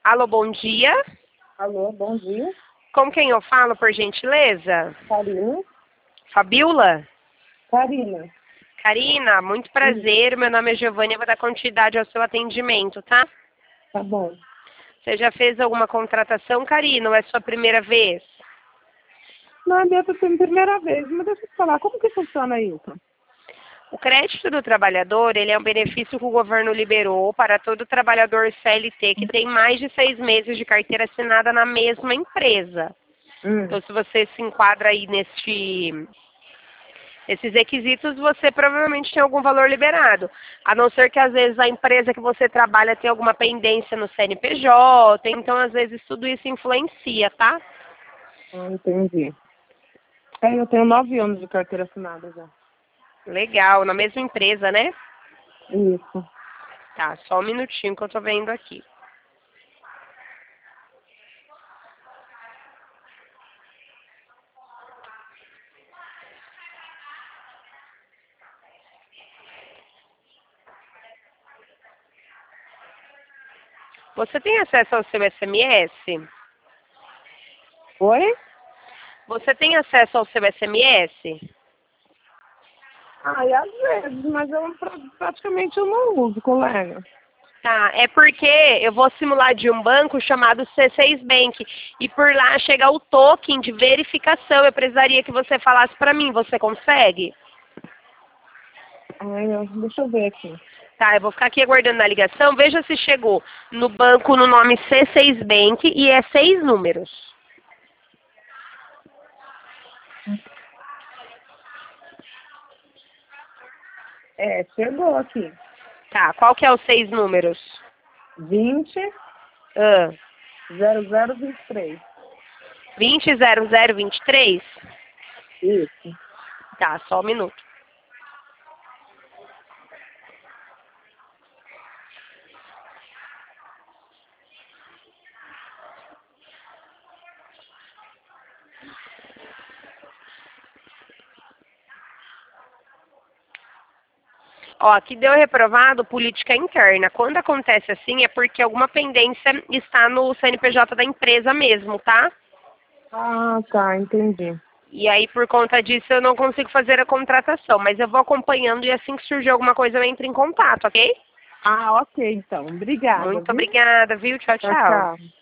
Alô, bom dia. Alô, bom dia. Com quem eu falo, por gentileza? Karina. Fabiola? Karina. Karina, muito prazer. Meu nome é Giovanni, eu vou dar continuidade ao seu atendimento, tá? Tá bom. Você já fez alguma contratação, Karina, ou é sua primeira vez? Não, é minha primeira vez, mas deixa eu te falar, como que funciona isso? O crédito do trabalhador, ele é um benefício que o governo liberou para todo trabalhador CLT que tem mais de 6 meses de carteira assinada na mesma empresa. Então, se você se enquadra aí nesses requisitos, você provavelmente tem algum valor liberado. A não ser que, às vezes, a empresa que você trabalha tem alguma pendência no CNPJ, então, às vezes, tudo isso influencia, tá? Entendi. Eu tenho 9 anos de carteira assinada já. Legal, na mesma empresa, né? Isso. Tá, só um minutinho que eu tô vendo aqui. Você tem acesso ao seu SMS? Oi? Você tem acesso ao seu SMS? Ai, às vezes, mas praticamente eu não uso, colega. Tá, é porque eu vou simular de um banco chamado C6 Bank e por lá chega o token de verificação. Eu precisaria que você falasse pra mim, você consegue? Deixa eu ver aqui. Tá, eu vou ficar aqui aguardando a ligação. Veja se chegou no banco no nome C6 Bank e é 6 números. Chegou aqui. Tá, qual que é os 6 números? 20 Ah, 0023. 200023? Isso. Tá, só um minuto. Ó, aqui deu reprovado política interna. Quando acontece assim é porque alguma pendência está no CNPJ da empresa mesmo, tá? Ah, tá, entendi. E aí, por conta disso, eu não consigo fazer a contratação. Mas eu vou acompanhando e assim que surgir alguma coisa eu entro em contato, ok? Ah, ok, então. Obrigada, Muito viu? obrigada, viu? Tchau, Tchau, tchau. tchau.